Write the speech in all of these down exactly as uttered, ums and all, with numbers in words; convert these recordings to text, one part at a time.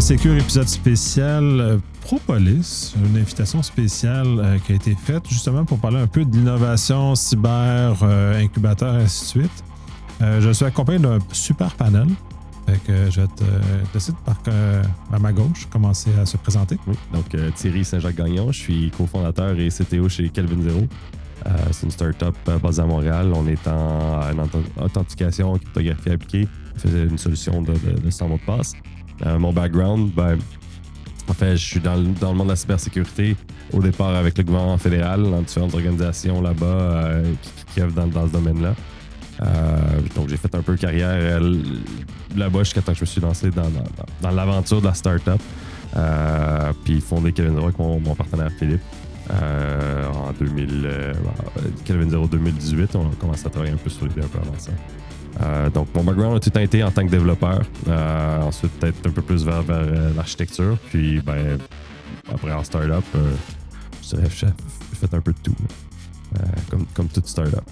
Sécure, épisode spécial euh, Propolis, une invitation spéciale euh, qui a été faite justement pour parler un peu de l'innovation cyber, euh, incubateur, et ainsi de suite. Euh, je suis accompagné d'un super panel. Fait que je vais te, te laisser par, euh, à ma gauche commencer à se présenter. Oui, donc euh, Thierry Saint-Jacques-Gagnon, je suis cofondateur et C T O chez Kelvin Zero. Euh, c'est une start-up euh, basée à Montréal. On est en, en authentification, cryptographie appliquée. On faisait une solution de, de, de sans mot de passe. Euh, mon background, ben, en fait, je suis dans le, dans le monde de la cybersécurité au départ avec le gouvernement fédéral, dans différentes organisations là-bas euh, qui, qui œuvrent dans, dans ce domaine-là. Euh, donc, j'ai fait un peu carrière euh, là-bas jusqu'à temps que je me suis lancé dans, dans, dans l'aventure de la start-up. Euh, puis fondé Kelvin Zero avec mon, mon partenaire Philippe euh, en deux mille, euh, Kelvin Zero deux mille dix-huit. On a commencé à travailler un peu sur l'idée un peu avant ça. Euh, donc, mon background a tout le temps été en tant que développeur. Euh, ensuite, peut-être un peu plus vers, vers euh, l'architecture. Puis, ben, après en start-up, euh, je dirais, j'ai fait un peu de tout, euh, comme, comme toute start-up.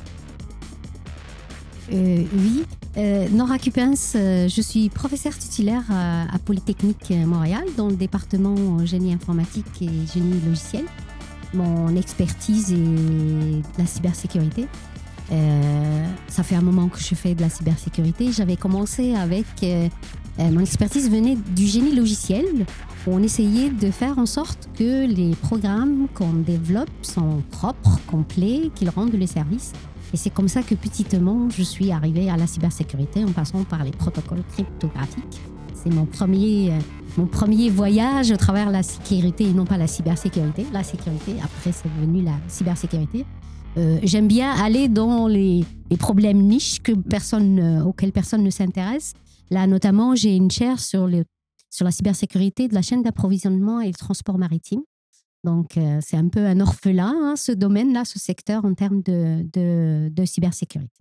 Euh, oui, euh, Nora Cupens, euh, je suis professeure titulaire à, à Polytechnique Montréal dans le département génie informatique et génie logiciel. Mon expertise est la cybersécurité. Euh, ça fait un moment que je fais de la cybersécurité. J'avais commencé avec... Euh, euh, mon expertise venait du génie logiciel. Où on essayait de faire en sorte que les programmes qu'on développe sont propres, complets, qu'ils rendent le service. Et c'est comme ça que petitement, je suis arrivée à la cybersécurité en passant par les protocoles cryptographiques. C'est mon premier, euh, mon premier voyage à travers la sécurité et non pas la cybersécurité. La sécurité, après, c'est devenu la cybersécurité. Euh, j'aime bien aller dans les, les problèmes niches que personne, euh, auxquels personne ne s'intéresse. Là, notamment, j'ai une chaire sur, le, sur la cybersécurité de la chaîne d'approvisionnement et le transport maritime. Donc, euh, c'est un peu un orphelin, hein, ce domaine-là, ce secteur en termes de, de, de cybersécurité.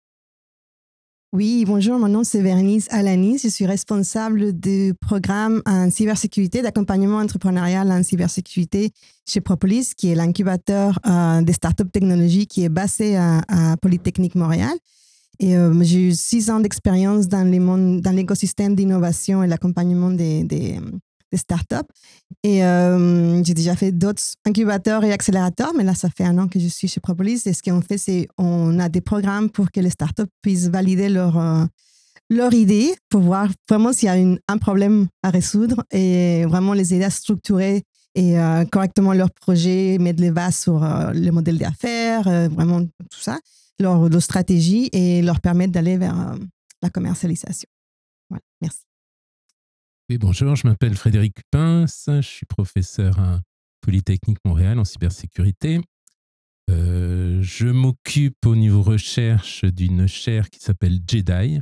Oui, bonjour, mon nom c'est Bérénice Alanis. Je suis responsable du programme en cybersécurité, d'accompagnement entrepreneurial en cybersécurité chez Propolis, qui est l'incubateur euh, des startups technologiques qui est basé à, à Polytechnique Montréal. Et euh, j'ai eu six ans d'expérience dans, les mondes, dans l'écosystème d'innovation et l'accompagnement des, des, des startups. Et euh, j'ai déjà fait d'autres incubateurs et accélérateurs, mais là, ça fait un an que je suis chez Propolis. Et ce qu'on fait, c'est on a des programmes pour que les startups puissent valider leur, euh, leur idée pour voir vraiment s'il y a une, un problème à résoudre et vraiment les aider à structurer et euh, correctement leur projet, mettre les bases sur euh, le modèle d'affaires, euh, vraiment tout ça, leur, leur stratégie et leur permettre d'aller vers euh, la commercialisation. Voilà, merci. Oui, bonjour, je m'appelle Frédéric Cupens, je suis professeur à Polytechnique Montréal en cybersécurité. Euh, je m'occupe au niveau recherche d'une chaire qui s'appelle JEDI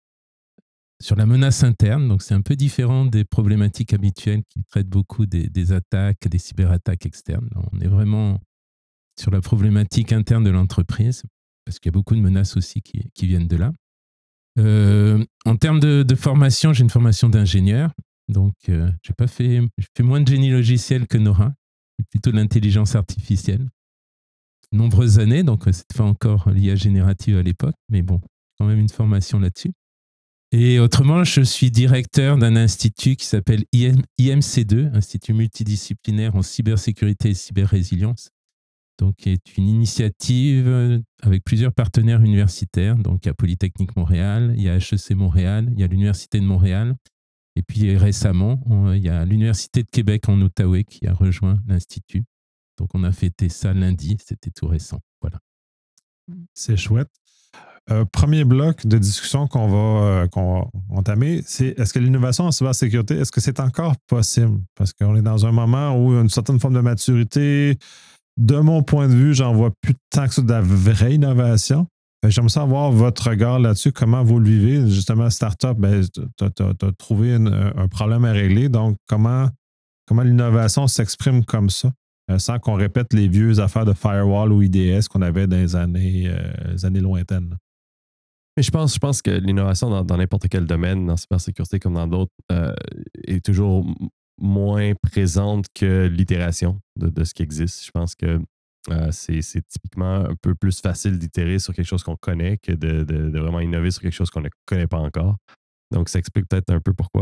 sur la menace interne. Donc, c'est un peu différent des problématiques habituelles qui traitent beaucoup des, des attaques, des cyberattaques externes. On est vraiment sur la problématique interne de l'entreprise parce qu'il y a beaucoup de menaces aussi qui, qui viennent de là. Euh, en termes de, de formation, j'ai une formation d'ingénieur. Donc, euh, j'ai pas fait, j'ai fait moins de génie logiciel que Nora, plutôt de l'intelligence artificielle. Nombreuses années, donc cette fois encore l'I A générative à l'époque, mais bon, quand même une formation là-dessus. Et autrement, je suis directeur d'un institut qui s'appelle I M C deux, Institut multidisciplinaire en cybersécurité et cyberrésilience. Donc, qui est une initiative avec plusieurs partenaires universitaires. Donc, il y a Polytechnique Montréal, il y a H E C Montréal, il y a l'Université de Montréal. Et puis, récemment, on, il y a l'Université de Québec en Outaouais qui a rejoint l'Institut. Donc, on a fêté ça lundi. C'était tout récent. Voilà. C'est chouette. Euh, premier bloc de discussion qu'on va, euh, qu'on va entamer, c'est est-ce que l'innovation en cybersécurité, est-ce que c'est encore possible? Parce qu'on est dans un moment où il y a une certaine forme de maturité. De mon point de vue, j'en vois plus tant que ça de la vraie innovation. J'aimerais savoir votre regard là-dessus, comment vous le vivez. Justement, startup, ben, tu as trouvé une, un problème à régler. Donc, comment, comment l'innovation s'exprime comme ça, sans qu'on répète les vieux affaires de firewall ou I D S qu'on avait dans les années, euh, les années lointaines? Mais je pense, je pense que l'innovation dans, dans n'importe quel domaine, dans la cybersécurité comme dans d'autres, euh, est toujours moins présente que l'itération de, de ce qui existe. Je pense que euh, c'est, c'est typiquement un peu plus facile d'itérer sur quelque chose qu'on connaît que de, de, de vraiment innover sur quelque chose qu'on ne connaît pas encore. Donc, ça explique peut-être un peu pourquoi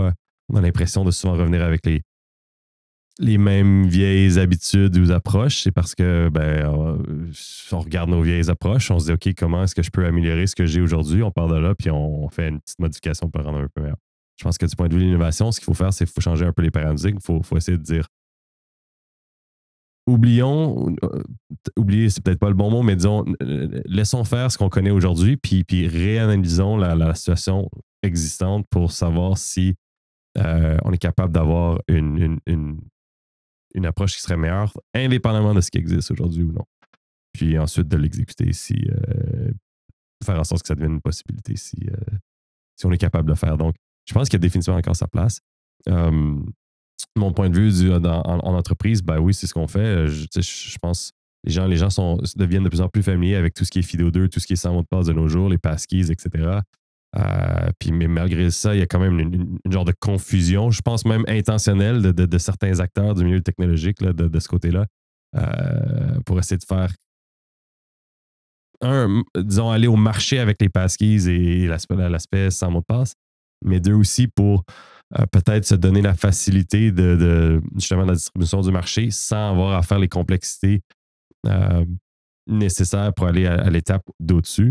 on a l'impression de souvent revenir avec les, les mêmes vieilles habitudes ou approches. C'est parce que, ben, on, on regarde nos vieilles approches, on se dit, OK, comment est-ce que je peux améliorer ce que j'ai aujourd'hui? On part de là, puis on fait une petite modification pour rendre un peu meilleur. Je pense que du point de vue de l'innovation, ce qu'il faut faire, c'est qu'il faut changer un peu les paradigmes. Il faut, faut essayer de dire, oublions, euh, oublier, c'est peut-être pas le bon mot, mais disons, euh, laissons faire ce qu'on connaît aujourd'hui, puis, puis réanalysons la, la situation existante pour savoir si euh, on est capable d'avoir une, une, une, une approche qui serait meilleure, indépendamment de ce qui existe aujourd'hui ou non. Puis ensuite de l'exécuter, si euh, faire en sorte que ça devienne une possibilité si, euh, si on est capable de le faire. Donc, je pense qu'il y a définitivement encore sa place. Euh, mon point de vue du, dans, en, en entreprise, ben oui, c'est ce qu'on fait. Je, je pense les gens, les gens sont, deviennent de plus en plus familiers avec tout ce qui est FIDO deux, tout ce qui est sans mot de passe de nos jours, les passkeys, et cetera. Euh, puis, mais malgré ça, il y a quand même une, une, une genre de confusion, je pense même intentionnelle, de, de, de certains acteurs du milieu technologique là, de, de ce côté-là, euh, pour essayer de faire un, disons, aller au marché avec les passkeys et l'aspect, l'aspect sans mot de passe, mais deux aussi pour Euh, peut-être se donner la facilité de, de justement de la distribution du marché sans avoir à faire les complexités euh, nécessaires pour aller à, à l'étape d'au-dessus.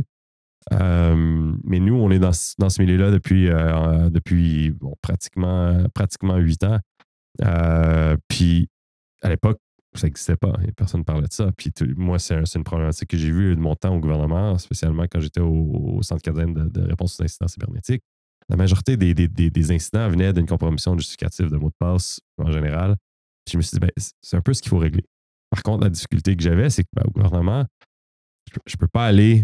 Euh, mais nous, on est dans, dans ce milieu-là depuis, euh, depuis bon, pratiquement, pratiquement huit ans. Euh, puis à l'époque, ça n'existait pas. Personne ne parlait de ça. Puis tout, moi, c'est, un, c'est une problématique que j'ai vue de mon temps au gouvernement, spécialement quand j'étais au, au Centre canadien de, de réponse aux incidents cybernétiques. La majorité des, des, des incidents venaient d'une compromission justificative de mots de passe en général. Puis je me suis dit, ben, c'est un peu ce qu'il faut régler. Par contre, la difficulté que j'avais, c'est que ben, au gouvernement, je ne peux pas aller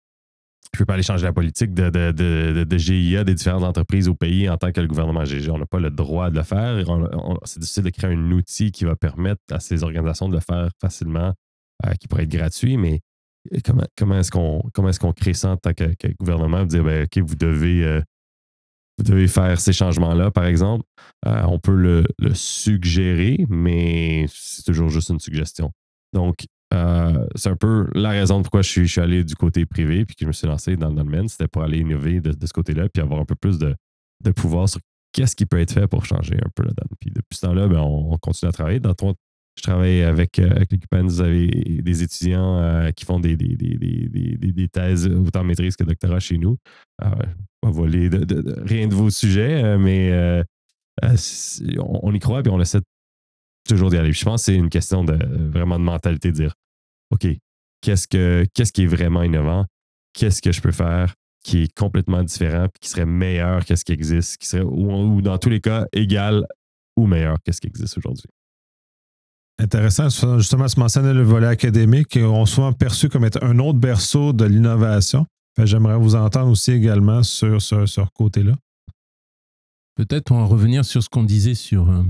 je peux pas aller changer la politique de, de, de, de G I A des différentes entreprises au pays en tant que le gouvernement G G. On n'a pas le droit de le faire. On, on, c'est difficile de créer un outil qui va permettre à ces organisations de le faire facilement, euh, qui pourrait être gratuit, mais comment, comment, est-ce qu'on, comment est-ce qu'on crée ça en tant que, que gouvernement? Dire, ben, OK, vous devez... Euh, Vous devez faire ces changements-là, par exemple. Euh, on peut le, le suggérer, mais c'est toujours juste une suggestion. Donc, euh, c'est un peu la raison pourquoi je suis, je suis allé du côté privé puis que je me suis lancé dans le domaine. C'était pour aller innover de, de ce côté-là puis avoir un peu plus de, de pouvoir sur qu'est-ce qui peut être fait pour changer un peu la donne. Puis depuis ce temps-là, ben, on, on continue à travailler. Dans ton, je travaille avec, euh, avec l'équipement. Vous avez des étudiants euh, qui font des, des, des, des, des, des thèses autant en maîtrise que doctorat chez nous. Euh, pas voler de, de, de, rien de vos sujets, euh, mais euh, euh, on, on y croit et on essaie toujours d'y aller. Puis je pense que c'est une question de vraiment de mentalité, de dire OK, qu'est-ce, que, qu'est-ce qui est vraiment innovant? Qu'est-ce que je peux faire qui est complètement différent et qui serait meilleur que ce qui existe, qui serait, ou, ou dans tous les cas, égal ou meilleur que ce qui existe aujourd'hui. Intéressant. Justement, tu mentionnais le volet académique qui est souvent perçu comme être un autre berceau de l'innovation. Fait, j'aimerais vous entendre aussi également sur ce sur, sur côté-là. Peut-être on va revenir sur ce qu'on disait sur euh,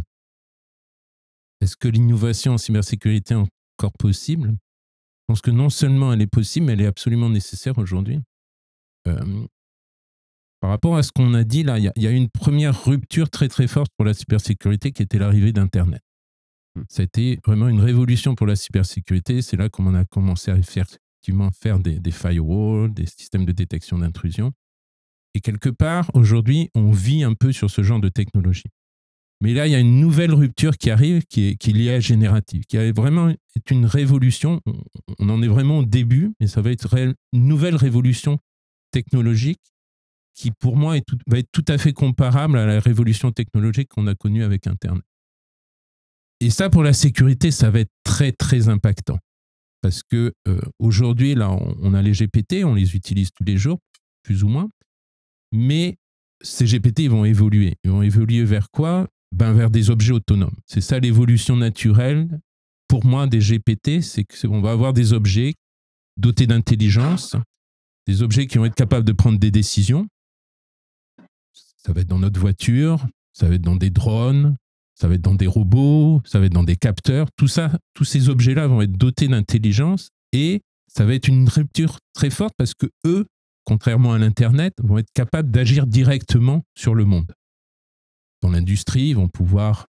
est-ce que l'innovation en cybersécurité est encore possible? Je pense que non seulement elle est possible, mais elle est absolument nécessaire aujourd'hui. Euh, par rapport à ce qu'on a dit là, il y, y a eu une première rupture très très forte pour la cybersécurité qui était l'arrivée d'Internet. Ça a été vraiment une révolution pour la cybersécurité. C'est là qu'on a commencé à faire, effectivement, faire des, des firewalls, des systèmes de détection d'intrusion. Et quelque part, aujourd'hui, on vit un peu sur ce genre de technologie. Mais là, il y a une nouvelle rupture qui arrive, qui est, qui est liée à générative, qui est vraiment est une révolution. On, on en est vraiment au début, mais ça va être réel, une nouvelle révolution technologique qui, pour moi, est tout, va être tout à fait comparable à la révolution technologique qu'on a connue avec Internet. Et ça, pour la sécurité, ça va être très, très impactant. Parce que euh, aujourd'hui, là, on, on a les G P T, on les utilise tous les jours, plus ou moins. Mais ces G P T, ils vont évoluer. Ils vont évoluer vers quoi? Ben, vers des objets autonomes. C'est ça l'évolution naturelle. Pour moi, des G P T, c'est qu'on va avoir des objets dotés d'intelligence, des objets qui vont être capables de prendre des décisions. Ça va être dans notre voiture, ça va être dans des drones, ça va être dans des robots, ça va être dans des capteurs. Tout ça, tous ces objets-là vont être dotés d'intelligence et ça va être une rupture très forte parce que eux, contrairement à l'Internet, vont être capables d'agir directement sur le monde. Dans l'industrie, ils vont pouvoir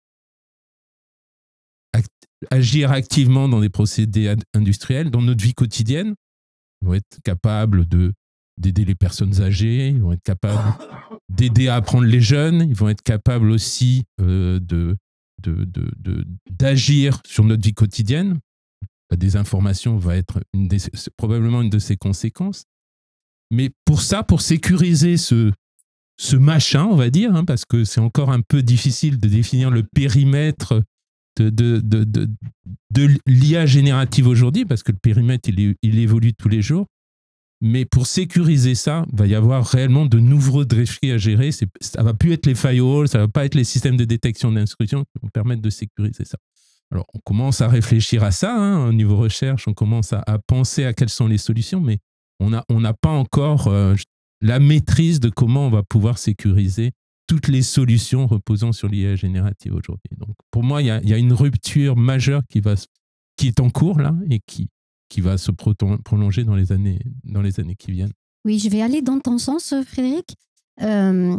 act- agir activement dans des procédés ad- industriels. Dans notre vie quotidienne, ils vont être capables de, d'aider les personnes âgées, ils vont être capables d'aider à apprendre les jeunes, ils vont être capables aussi euh, de, de, de, de, d'agir sur notre vie quotidienne. La désinformation va être une des, probablement une de ses conséquences. Mais pour ça, pour sécuriser ce, ce machin, on va dire, hein, parce que c'est encore un peu difficile de définir le périmètre de, de, de, de, de l'I A générative aujourd'hui, parce que le périmètre, il, il évolue tous les jours. Mais pour sécuriser ça, il va y avoir réellement de nouveaux défis à gérer. C'est, ça ne va plus être les firewalls, ça ne va pas être les systèmes de détection d'instructions qui vont permettre de sécuriser ça. Alors, on commence à réfléchir à ça, hein, au niveau recherche, on commence à, à penser à quelles sont les solutions, mais on n'a on n'a pas encore euh, la maîtrise de comment on va pouvoir sécuriser toutes les solutions reposant sur l'I A générative aujourd'hui. Donc, pour moi, il y a, y a une rupture majeure qui, va, qui est en cours là et qui, qui va se prolonger dans les années, dans les années qui viennent. Oui, je vais aller dans ton sens, Frédéric. Euh,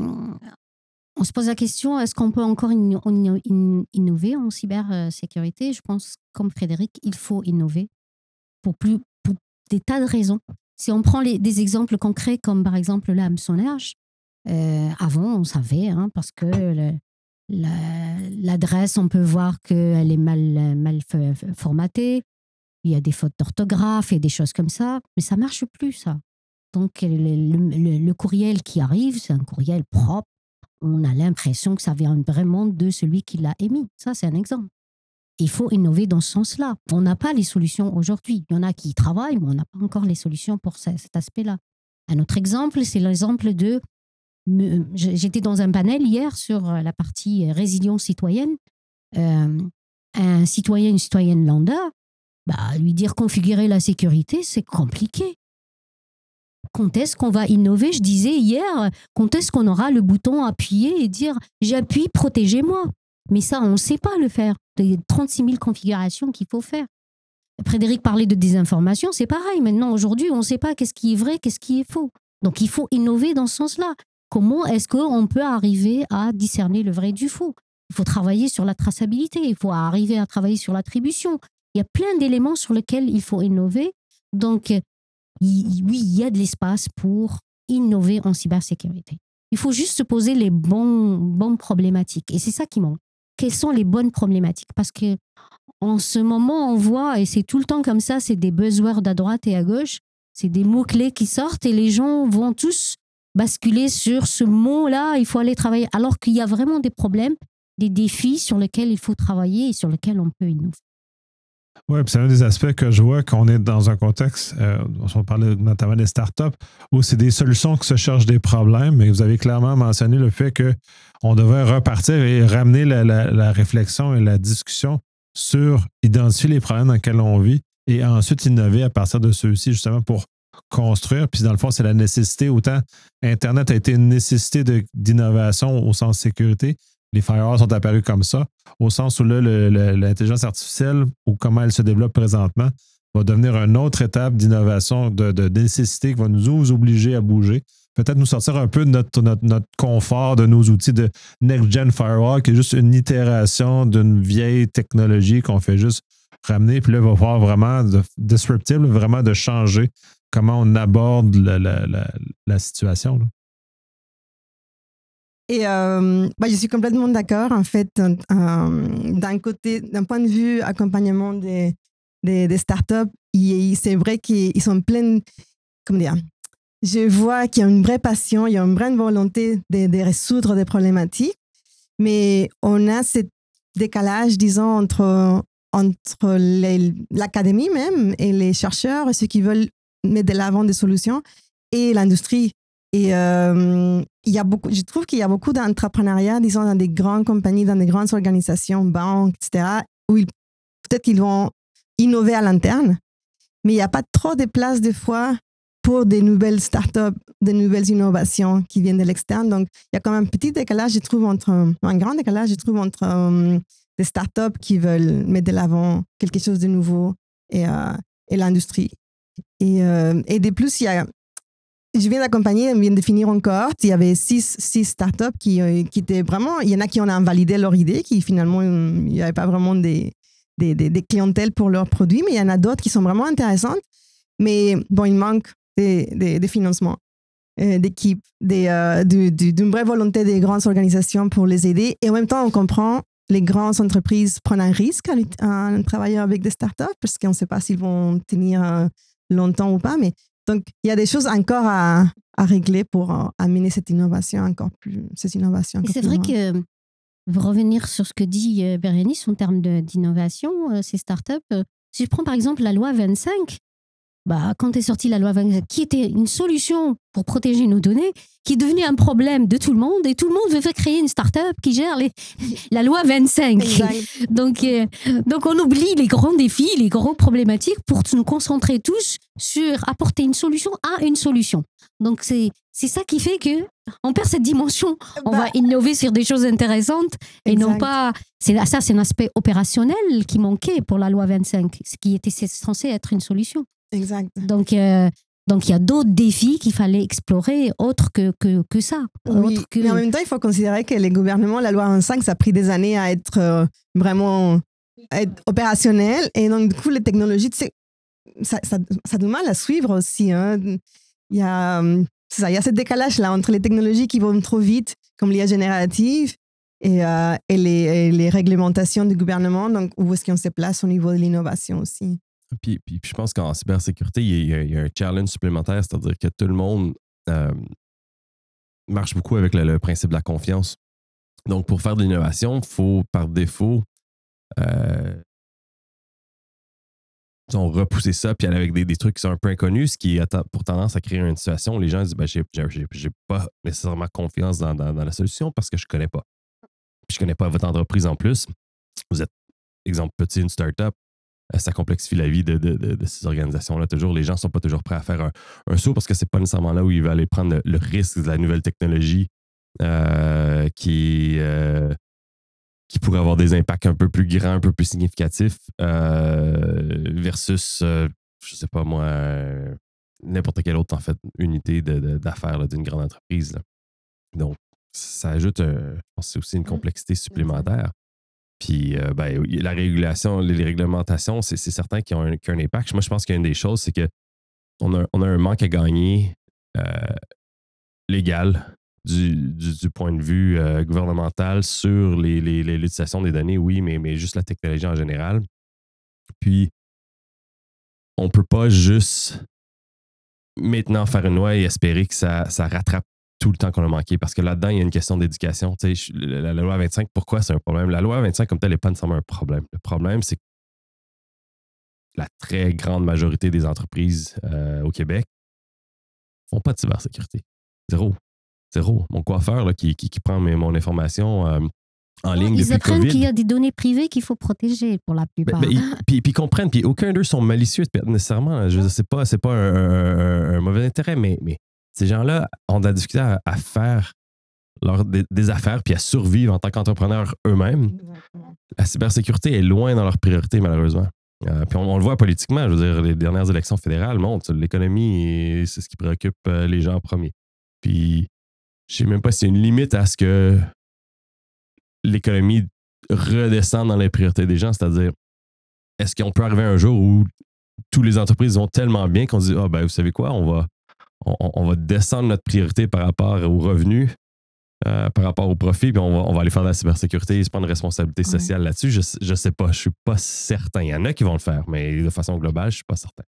on se pose la question, est-ce qu'on peut encore in, in, in, innover en cybersécurité ? Je pense, comme Frédéric, il faut innover pour, plus, pour des tas de raisons. Si on prend les, des exemples concrets, comme par exemple l'hameçonnage, euh, avant, on savait, hein, parce que le, la, l'adresse, on peut voir qu'elle est mal, mal formatée. Il y a des fautes d'orthographe et des choses comme ça, mais ça ne marche plus, ça. Donc, le, le, le courriel qui arrive, c'est un courriel propre. On a l'impression que ça vient vraiment de celui qui l'a émis. Ça, c'est un exemple. Il faut innover dans ce sens-là. On n'a pas les solutions aujourd'hui. Il y en a qui y travaillent, mais on n'a pas encore les solutions pour ça, cet aspect-là. Un autre exemple, c'est l'exemple de... J'étais dans un panel hier sur la partie résilience citoyenne. Euh, un citoyen, une citoyenne lambda, bah, lui dire configurer la sécurité, c'est compliqué. Quand est-ce qu'on va innover ? Je disais hier, quand est-ce qu'on aura le bouton appuyer et dire j'appuie, protégez-moi ? Mais ça, on ne sait pas le faire. Il y a trente-six mille configurations qu'il faut faire. Frédéric parlait de désinformation, c'est pareil. Maintenant, aujourd'hui, on ne sait pas qu'est-ce qui est vrai, qu'est-ce qui est faux. Donc, il faut innover dans ce sens-là. Comment est-ce qu'on peut arriver à discerner le vrai du faux ? Il faut travailler sur la traçabilité, il faut arriver à travailler sur l'attribution. Il y a plein d'éléments sur lesquels il faut innover. Donc, il, oui, il y a de l'espace pour innover en cybersécurité. Il faut juste se poser les bons, bonnes problématiques. Et c'est ça qui manque. Quelles sont les bonnes problématiques ? Parce qu'en ce moment, on voit, et c'est tout le temps comme ça, c'est des buzzwords à droite et à gauche, c'est des mots-clés qui sortent et les gens vont tous basculer sur ce mot-là, il faut aller travailler. Alors qu'il y a vraiment des problèmes, des défis sur lesquels il faut travailler et sur lesquels on peut innover. Oui, puis c'est un des aspects que je vois qu'on est dans un contexte, euh, on parlait notamment des startups, où c'est des solutions qui se cherchent des problèmes, mais vous avez clairement mentionné le fait qu'on devrait repartir et ramener la, la, la réflexion et la discussion sur identifier les problèmes dans lesquels on vit et ensuite innover à partir de ceux-ci, justement pour construire. Puis dans le fond, c'est la nécessité, autant Internet a été une nécessité de, d'innovation au sens sécurité. Les firewalls sont apparus comme ça, au sens où là, le, le, l'intelligence artificielle, ou comment elle se développe présentement, va devenir une autre étape d'innovation, de, de nécessité qui va nous obliger à bouger. Peut-être nous sortir un peu de notre, notre, notre confort, de nos outils de Next-Gen Firewall, qui est juste une itération d'une vieille technologie qu'on fait juste ramener. Puis là, il va falloir vraiment de disruptive, vraiment de changer comment on aborde la, la, la, la situation, là. Et euh, bah, je suis complètement d'accord. En fait, euh, d'un côté, d'un point de vue accompagnement des, des, des startups, il, c'est vrai qu'ils sont pleins, comment dire, je vois qu'il y a une vraie passion, il y a une vraie volonté de, de résoudre des problématiques, mais on a ce décalage, disons, entre, entre les, l'académie même et les chercheurs, ceux qui veulent mettre de l'avant des solutions, et l'industrie. Et euh, il y a beaucoup, je trouve qu'il y a beaucoup d'entrepreneuriat, disons, dans des grandes compagnies, dans des grandes organisations, banques, et cetera, où ils, peut-être qu'ils vont innover à l'interne, mais il n'y a pas trop de place des fois pour des nouvelles startups, des nouvelles innovations qui viennent de l'externe. Donc, il y a quand même un petit décalage, je trouve, entre, un grand décalage, je trouve, entre um, des startups qui veulent mettre de l'avant quelque chose de nouveau et, euh, et l'industrie. Et, euh, et de plus, il y a Je viens d'accompagner, on vient de finir une cohorte. Il y avait six, six startups qui, qui étaient vraiment... Il y en a qui ont invalidé leur idée, qui finalement, il n'y avait pas vraiment des, des, des, des clientèles pour leurs produits, mais il y en a d'autres qui sont vraiment intéressantes. Mais bon, il manque des, des, des financements. euh, d'équipe, des, euh, de- de- d'une vraie volonté des grandes organisations pour les aider. Et en même temps, on comprend les grandes entreprises prennent un risque en, ut- en travaillant avec des startups parce qu'on ne sait pas s'ils vont tenir euh, longtemps ou pas. Mais donc, il y a des choses encore à, à régler pour euh, amener cette innovation encore plus, ces innovations Et encore c'est plus vrai loin. que, pour revenir sur ce que dit euh, Bérénice en termes de- d'innovation, euh, ces startups, euh, si je prends par exemple la loi vingt-cinq, bah, quand est sortie la loi vingt-cinq, qui était une solution pour protéger nos données, qui est devenue un problème de tout le monde, et tout le monde veut faire créer une start-up qui gère les, la loi vingt-cinq. Exact. Donc, euh, donc, on oublie les grands défis, les grandes problématiques pour nous concentrer tous sur apporter une solution à une solution. Donc, c'est c'est ça qui fait que on perd cette dimension. On Bah, va innover sur des choses intéressantes et non Exact. pas. C'est, ça, c'est un aspect opérationnel qui manquait pour la loi vingt-cinq, ce qui était censé être une solution. Exact. Donc, euh, donc il y a d'autres défis qu'il fallait explorer autres que, que, que ça. Oui, Autres que... mais en même temps, il faut considérer que les gouvernements, la loi vingt-cinq, ça a pris des années à être euh, vraiment à être opérationnel. Et donc, du coup, les technologies, tu sais, ça, ça, ça a du mal à suivre aussi. Hein. Il y a, euh, c'est ça, il y a ce décalage-là entre les technologies qui vont trop vite, comme l'I A générative, et, euh, et, les, et les réglementations du gouvernement. Donc, où est-ce qu'on se place au niveau de l'innovation aussi? Puis, puis, puis je pense qu'en cybersécurité, il y, a, il y a un challenge supplémentaire, c'est-à-dire que tout le monde euh, marche beaucoup avec le, le principe de la confiance. Donc, pour faire de l'innovation, il faut, par défaut, euh, disons, repousser ça puis aller avec des, des trucs qui sont un peu inconnus, ce qui a ta- pour tendance à créer une situation où les gens disent ben, j'ai, j'ai, j'ai pas nécessairement confiance dans, dans, dans la solution parce que je connais pas. Puis je connais pas votre entreprise en plus. Vous êtes, exemple, petit, une start-up. Ça complexifie la vie de, de, de, de ces organisations-là. Toujours, les gens ne sont pas toujours prêts à faire un, un saut parce que ce n'est pas nécessairement là où ils veulent aller prendre le, le risque de la nouvelle technologie euh, qui, euh, qui pourrait avoir des impacts un peu plus grands, un peu plus significatifs euh, versus, euh, je ne sais pas moi, euh, n'importe quelle autre en fait, unité de, de, d'affaires là, d'une grande entreprise. Là. Donc, ça ajoute, euh, je pense que c'est aussi une complexité supplémentaire. Puis euh, ben, la régulation, les, les réglementations, c'est, c'est certain qu'ils ont un, qu'ils ont un impact. Moi, je pense qu'une des choses, c'est qu'on a, on a un manque à gagner euh, légal du, du, du point de vue euh, gouvernemental sur les, les, les, l'utilisation des données, oui, mais, mais juste la technologie en général. Puis, on ne peut pas juste maintenant faire une loi et espérer que ça, ça rattrape tout le temps qu'on a manqué, parce que là-dedans, il y a une question d'éducation. Tu sais, la, la loi vingt-cinq, pourquoi c'est un problème? La loi vingt-cinq, comme telle, n'est pas nécessairement un problème. Le problème, c'est que la très grande majorité des entreprises euh, au Québec ne font pas de cybersécurité. Zéro. Zéro. Mon coiffeur là, qui, qui, qui prend mes, mon information euh, en ligne Ils depuis le apprennent COVID. qu'il y a des données privées qu'il faut protéger pour la plupart. Ben, ben, ils, puis, puis ils comprennent, puis aucun d'eux sont malicieux nécessairement. Je sais pas, c'est pas un, un, un mauvais intérêt, mais, mais ces gens-là ont de la difficulté à, à faire leur, des, des affaires puis à survivre en tant qu'entrepreneurs eux-mêmes. Exactement. La cybersécurité est loin dans leurs priorités, malheureusement. Euh, puis on, on le voit politiquement. Je veux dire, les dernières élections fédérales montrent l'économie, c'est ce qui préoccupe les gens en premier. Puis je sais même pas s'il y a une limite à ce que l'économie redescende dans les priorités des gens. C'est-à-dire, est-ce qu'on peut arriver un jour où toutes les entreprises vont tellement bien qu'on se dit, ah, ben, vous savez quoi, on va, on, on va descendre notre priorité par rapport aux revenus, euh, par rapport au profit, puis on va, on va aller faire de la cybersécurité et se prendre une responsabilité sociale ouais. là-dessus. Je, je sais pas, je suis pas certain. Il y en a qui vont le faire, mais de façon globale, je suis pas certain.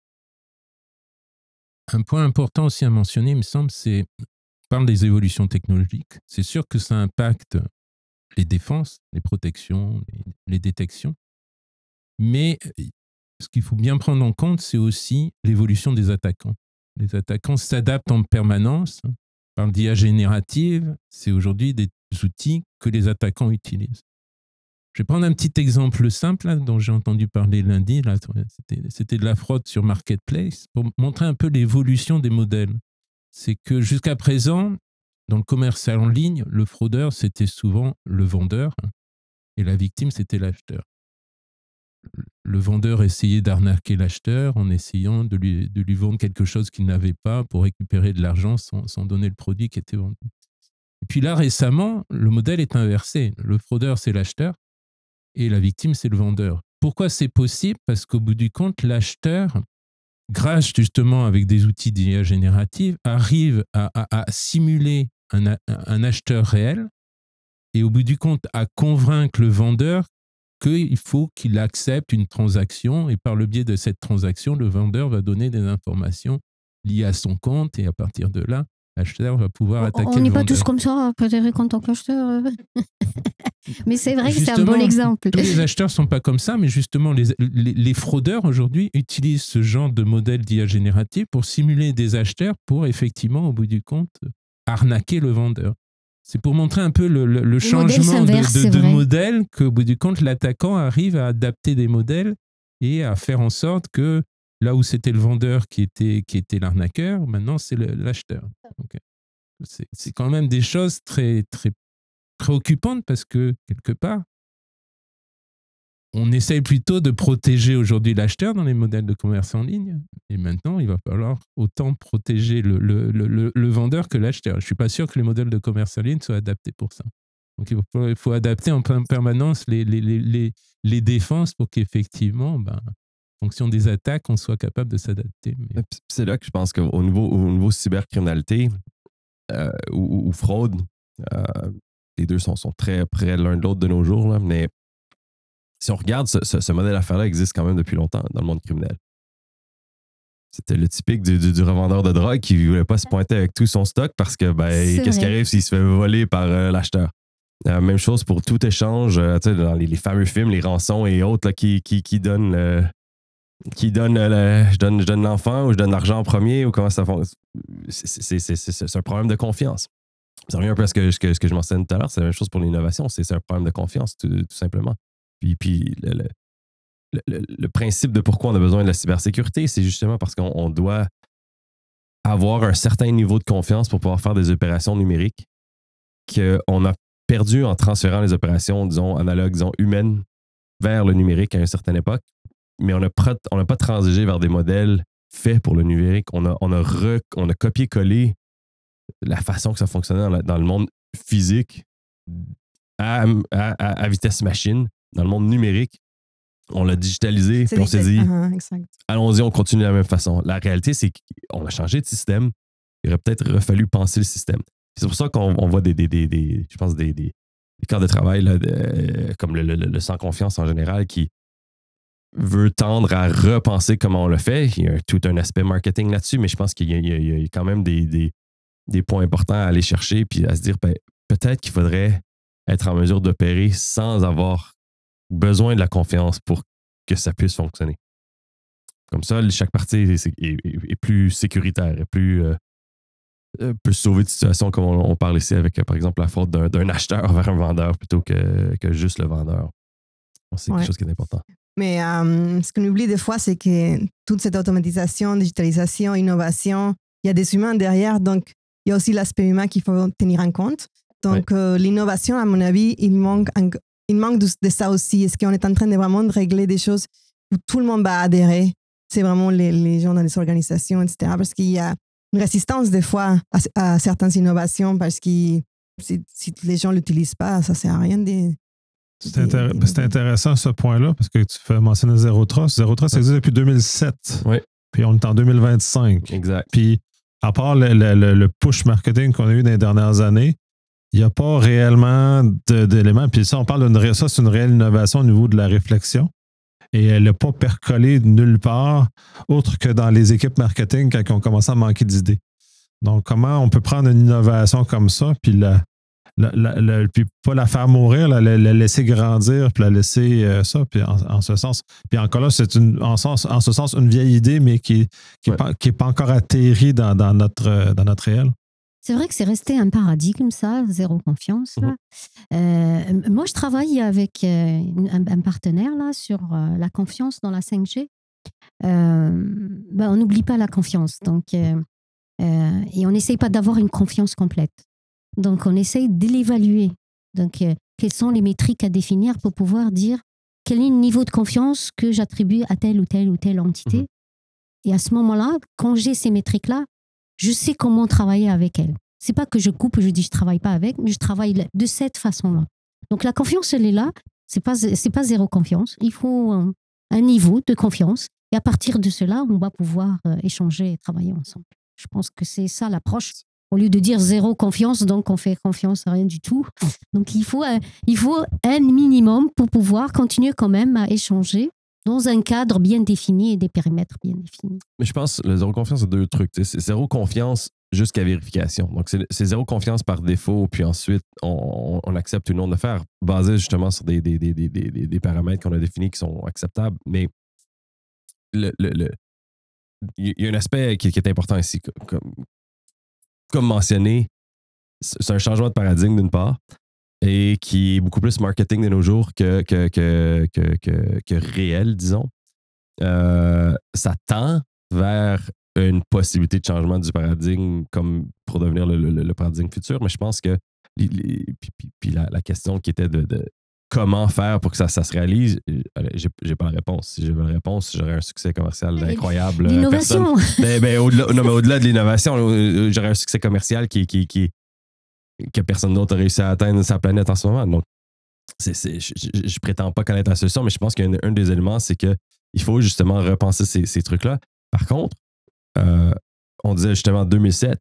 Un point important aussi à mentionner, il me semble, c'est, on parle des évolutions technologiques. C'est sûr que ça impacte les défenses, les protections, les, les détections. Mais ce qu'il faut bien prendre en compte, c'est aussi l'évolution des attaquants. Les attaquants s'adaptent en permanence. On parle d'I A générative, c'est aujourd'hui des outils que les attaquants utilisent. Je vais prendre un petit exemple simple là, dont j'ai entendu parler lundi. Là, c'était, c'était de la fraude sur Marketplace pour montrer un peu l'évolution des modèles. C'est que jusqu'à présent, dans le commerce en ligne, le fraudeur, c'était souvent le vendeur et la victime, c'était l'acheteur. Le vendeur essayait d'arnaquer l'acheteur en essayant de lui, de lui vendre quelque chose qu'il n'avait pas pour récupérer de l'argent sans, sans donner le produit qui était vendu. Et puis là, récemment, le modèle est inversé. Le fraudeur, c'est l'acheteur et la victime, c'est le vendeur. Pourquoi c'est possible ? Parce qu'au bout du compte, l'acheteur grâce justement avec des outils d'I A générative, arrive à, à, à simuler un, un acheteur réel et au bout du compte à convaincre le vendeur qu'il faut qu'il accepte une transaction et par le biais de cette transaction, le vendeur va donner des informations liées à son compte et à partir de là, l'acheteur va pouvoir attaquer le vendeur. On n'est pas tous comme ça, Frédéric, en tant qu'acheteur. Mais c'est vrai que c'est un bon exemple. Tous les acheteurs ne sont pas comme ça, mais justement, les, les, les fraudeurs aujourd'hui utilisent ce genre de modèle d'I A générative pour simuler des acheteurs pour effectivement, au bout du compte, arnaquer le vendeur. C'est pour montrer un peu le, le, le changement de, de, de modèle qu'au bout du compte, l'attaquant arrive à adapter des modèles et à faire en sorte que là où c'était le vendeur qui était, qui était l'arnaqueur, maintenant c'est le, l'acheteur. Donc, c'est, c'est quand même des choses très, très préoccupantes parce que, quelque part, on essaye plutôt de protéger aujourd'hui l'acheteur dans les modèles de commerce en ligne. Et maintenant, il va falloir autant protéger le, le, le, le vendeur que l'acheteur. Je ne suis pas sûr que les modèles de commerce en ligne soient adaptés pour ça. Donc, il faut, il faut adapter en permanence les, les, les, les défenses pour qu'effectivement, ben, en fonction des attaques, on soit capable de s'adapter. Mais... C'est là que je pense qu'au niveau, au niveau cybercriminalité euh, ou, ou fraude, euh, les deux sont, sont très près l'un de l'autre de nos jours, là, mais si on regarde, ce, ce, ce modèle d'affaires-là existe quand même depuis longtemps dans le monde criminel. C'était le typique du, du, du revendeur de drogue qui ne voulait pas se pointer avec tout son stock parce que ben, qu'est-ce qui arrive s'il se fait voler par euh, l'acheteur? Euh, même chose pour tout échange, euh, dans les, les fameux films, les rançons et autres là, qui, qui, qui donnent, euh, qui donnent euh, je donne je donne l'enfant ou je donne l'argent en premier ou comment ça fonctionne. C'est, c'est, c'est, c'est, c'est un problème de confiance. Ça revient un peu à ce que, ce que, ce que je mentionnais tout à l'heure, c'est la même chose pour l'innovation, c'est, c'est un problème de confiance tout, tout simplement. Puis, puis le, le, le, le principe de pourquoi on a besoin de la cybersécurité, c'est justement parce qu'on on doit avoir un certain niveau de confiance pour pouvoir faire des opérations numériques qu'on a perdu en transférant les opérations, disons, analogues, disons, humaines vers le numérique à une certaine époque, mais on n'a on n'a pas transigé vers des modèles faits pour le numérique. On a, on a, re, on a copié-collé la façon que ça fonctionnait dans, la, dans le monde physique à, à, à vitesse machine. Dans le monde numérique, on l'a digitalisé, puis on s'est dit, uh-huh, allons-y, on continue de la même façon. La réalité, c'est qu'on a changé de système. Il aurait peut-être fallu penser le système. C'est pour ça qu'on on voit des, des, des, des, je pense, des, des, des cadres de travail, là, de, comme le, le, le sans confiance en général, qui veut tendre à repenser comment on le fait. Il y a tout un aspect marketing là-dessus, mais je pense qu'il y a, il y a, il y a quand même des, des, des points importants à aller chercher, puis à se dire, ben, peut-être qu'il faudrait être en mesure d'opérer sans avoir besoin de la confiance pour que ça puisse fonctionner. Comme ça, chaque partie est, est, est plus sécuritaire, est plus, euh, peut sauver de situations comme on, on parle ici avec, par exemple, la faute d'un, d'un acheteur vers un vendeur plutôt que, que juste le vendeur. C'est quelque ouais. chose qui est important. Mais euh, ce qu'on oublie des fois, c'est que toute cette automatisation, digitalisation, innovation, il y a des humains derrière, donc il y a aussi l'aspect humain qu'il faut tenir en compte. Donc ouais. euh, l'innovation, à mon avis, il manque un, Il manque de, de ça aussi. Est-ce qu'on est en train de vraiment de régler des choses où tout le monde va adhérer? C'est vraiment les, les gens dans les organisations, et cetera. Parce qu'il y a une résistance des fois à, à certaines innovations parce que si, si les gens ne l'utilisent pas, ça ne sert à rien. De, c'est, intér- de, c'est intéressant ce point-là parce que tu fais mentionner Zero Trust. Zero Trust ouais. existe depuis deux mille sept. Oui. Puis on est en deux mille vingt-cinq. Exact. Puis à part le, le, le push marketing qu'on a eu dans les dernières années, il n'y a pas réellement de, d'éléments. Puis ça, on parle d'une ça, c'est une réelle innovation au niveau de la réflexion. Et elle n'a pas percolé nulle part, autre que dans les équipes marketing quand ils ont commencé à manquer d'idées. Donc, comment on peut prendre une innovation comme ça, puis, la, la, la, la, puis pas la faire mourir, la, la, la laisser grandir, puis la laisser euh, ça, puis en, en ce sens. Puis encore là, c'est une, en, sens, en ce sens une vieille idée, mais qui n'est qui ouais. pas, pas encore atterrie dans, dans, notre, dans notre réel. C'est vrai que c'est resté un paradigme, ça, zéro confiance. Là. Mmh. Euh, moi, je travaille avec euh, un, un partenaire là, sur euh, la confiance dans la cinq G. Euh, ben, on n'oublie pas la confiance. Donc, euh, euh, et on n'essaye pas d'avoir une confiance complète. Donc, on essaye de l'évaluer. Donc, euh, quelles sont les métriques à définir pour pouvoir dire quel est le niveau de confiance que j'attribue à telle ou telle ou telle entité. Mmh. Et à ce moment-là, quand j'ai ces métriques-là, je sais comment travailler avec elle. C'est pas que je coupe, je dis je travaille pas avec, mais je travaille de cette façon-là. Donc la confiance, elle est là. C'est pas c'est pas zéro confiance. Il faut un, un niveau de confiance. Et à partir de cela, on va pouvoir euh, échanger et travailler ensemble. Je pense que c'est ça l'approche. Au lieu de dire zéro confiance, donc on fait confiance à rien du tout. Donc il faut, euh, il faut un minimum pour pouvoir continuer quand même à échanger dans un cadre bien défini et des périmètres bien définis. Mais je pense que le zéro confiance, c'est deux trucs. C'est zéro confiance jusqu'à vérification. Donc, c'est, c'est zéro confiance par défaut, puis ensuite, on, on accepte ou non de le faire, basé justement sur des, des, des, des, des, des paramètres qu'on a définis qui sont acceptables. Mais le, le, le, il y a un aspect qui, qui est important ici. Comme, comme mentionné, c'est un changement de paradigme d'une part, et qui est beaucoup plus marketing de nos jours que, que, que, que, que, que réel, disons. Euh, ça tend vers une possibilité de changement du paradigme comme pour devenir le, le, le paradigme futur, mais je pense que les, les, puis, puis, puis la, la question qui était de, de comment faire pour que ça, ça se réalise, j'ai, j'ai pas la réponse. Si j'avais la réponse, j'aurais un succès commercial incroyable. L'innovation! Ben, ben, au-delà, non, mais au-delà de l'innovation, j'aurais un succès commercial qui, qui, qui que personne d'autre a réussi à atteindre sa planète en ce moment. Donc, c'est, c'est, je, je, je prétends pas connaître la solution, mais je pense qu'un un des éléments, c'est qu'il faut justement repenser ces, ces trucs-là. Par contre, euh, on disait justement en deux mille sept,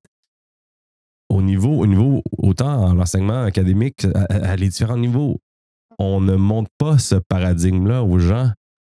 au niveau, au niveau autant en l'enseignement académique, à, à les différents niveaux, on ne montre pas ce paradigme-là aux gens,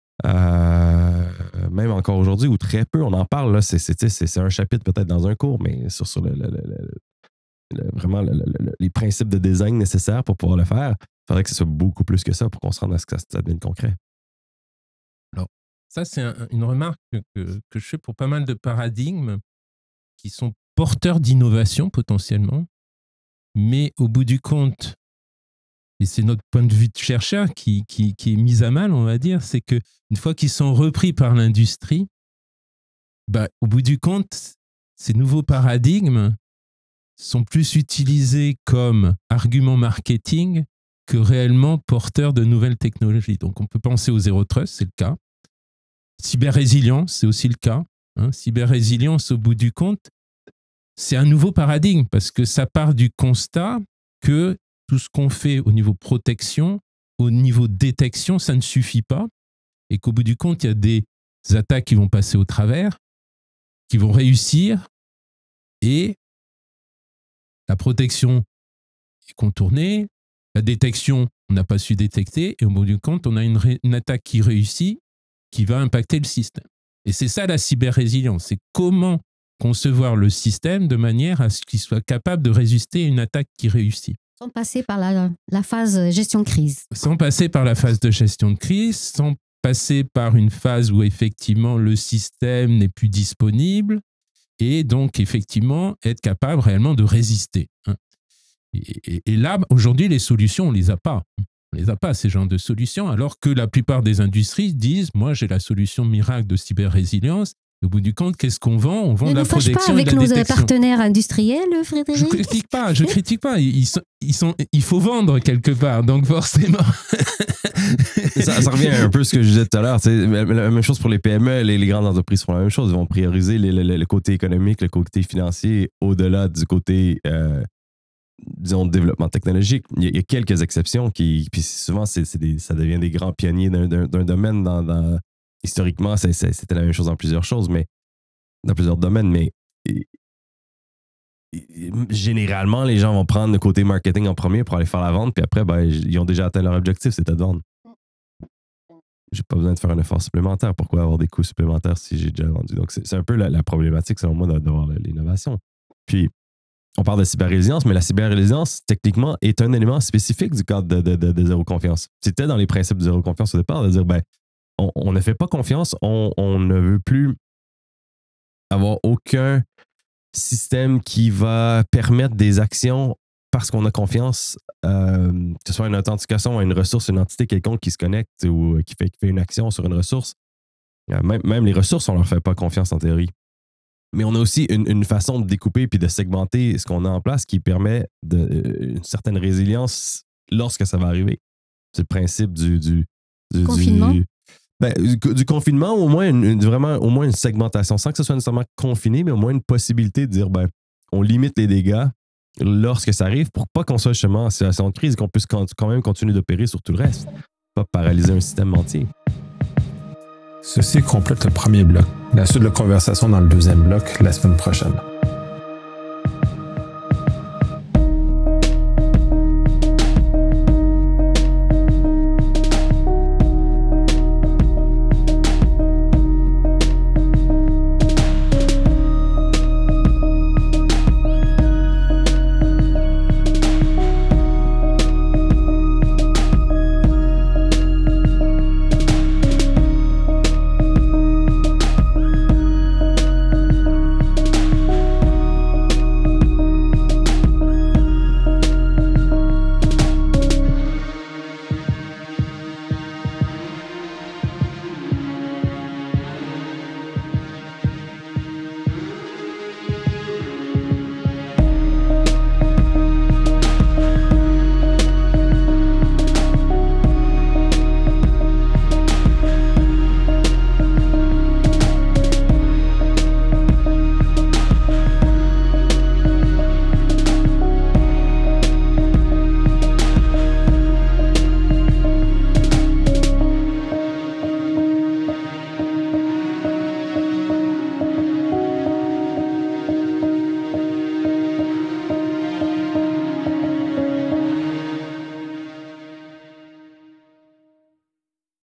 euh, même encore aujourd'hui, ou très peu, on en parle. Là, c'est, c'est, c'est, c'est un chapitre peut-être dans un cours, mais sur, sur le, le, le, le Le, vraiment le, le, les principes de design nécessaires pour pouvoir le faire, il faudrait que ce soit beaucoup plus que ça pour qu'on se rende à ce que ça devienne concret. Alors, ça, c'est un, une remarque que, que je fais pour pas mal de paradigmes qui sont porteurs d'innovation potentiellement, mais au bout du compte, et c'est notre point de vue de chercheur qui, qui, qui est mis à mal, on va dire, c'est qu'une fois qu'ils sont repris par l'industrie, bah, au bout du compte, ces nouveaux paradigmes sont plus utilisés comme argument marketing que réellement porteurs de nouvelles technologies. Donc, on peut penser au Zero Trust, c'est le cas. Cyber-résilience, c'est aussi le cas. Hein. Cyber-résilience, au bout du compte, c'est un nouveau paradigme parce que ça part du constat que tout ce qu'on fait au niveau protection, au niveau détection, ça ne suffit pas et qu'au bout du compte, il y a des attaques qui vont passer au travers, qui vont réussir et la protection est contournée, la détection, on n'a pas su détecter, et au bout du compte, on a une, ré- une attaque qui réussit, qui va impacter le système. Et c'est ça la cyber-résilience, c'est comment concevoir le système de manière à ce qu'il soit capable de résister à une attaque qui réussit. Sans passer par la, la phase gestion de crise. Sans passer par la phase de gestion de crise, sans passer par une phase où effectivement le système n'est plus disponible, et donc, effectivement, être capable réellement de résister. Et, et, et là, aujourd'hui, les solutions, on ne les a pas. On ne les a pas, ces genres de solutions, alors que la plupart des industries disent « Moi, j'ai la solution miracle de cyber-résilience. » Au bout du compte, qu'est-ce qu'on vend? On vend ne de la protection et de la détection. Ne nous fâche pas avec nos partenaires industriels, Frédéric. Je ne critique pas, je critique pas. Ils sont, ils sont, il faut vendre quelque part, donc forcément... ça, ça revient un peu à ce que je disais tout à l'heure. C'est la même chose pour les P M E, les, les grandes entreprises font la même chose. Ils vont prioriser les, le, le côté économique, le côté financier, au-delà du côté, euh, disons, développement technologique. Il y, a, il y a quelques exceptions qui, puis souvent, c'est, c'est des, ça devient des grands pionniers d'un, d'un, d'un domaine. Dans, dans, historiquement, c'est, c'est, c'était la même chose dans plusieurs choses, mais dans plusieurs domaines, mais et, et, généralement, les gens vont prendre le côté marketing en premier pour aller faire la vente, puis après, ben, ils ont déjà atteint leur objectif, c'était de vendre. J'ai pas besoin de faire un effort supplémentaire. Pourquoi avoir des coûts supplémentaires si j'ai déjà vendu? Donc, c'est, c'est un peu la, la problématique, selon moi, d'avoir l'innovation. Puis, on parle de cyber-résilience, mais la cyber-résilience, techniquement, est un élément spécifique du cadre de, de, de, de zéro confiance. C'était dans les principes de zéro confiance au départ, de dire, ben, on, on ne fait pas confiance, on, on ne veut plus avoir aucun système qui va permettre des actions parce qu'on a confiance, euh, que ce soit une authentification à une ressource, une entité quelconque qui se connecte ou qui fait, qui fait une action sur une ressource. Euh, même, même les ressources, on ne leur fait pas confiance en théorie. Mais on a aussi une, une façon de découper puis de segmenter ce qu'on a en place qui permet de, euh, une certaine résilience lorsque ça va arriver. C'est le principe du... du, du confinement. Du, ben, du, du confinement, au moins une, une, vraiment, au moins une segmentation, sans que ce soit nécessairement confiné, mais au moins une possibilité de dire, ben, on limite les dégâts lorsque ça arrive pour pas qu'on soit justement en situation de crise et qu'on puisse quand même continuer d'opérer sur tout le reste. Pas paralyser un système entier. Ceci complète le premier bloc. La suite de la conversation dans le deuxième bloc la semaine prochaine.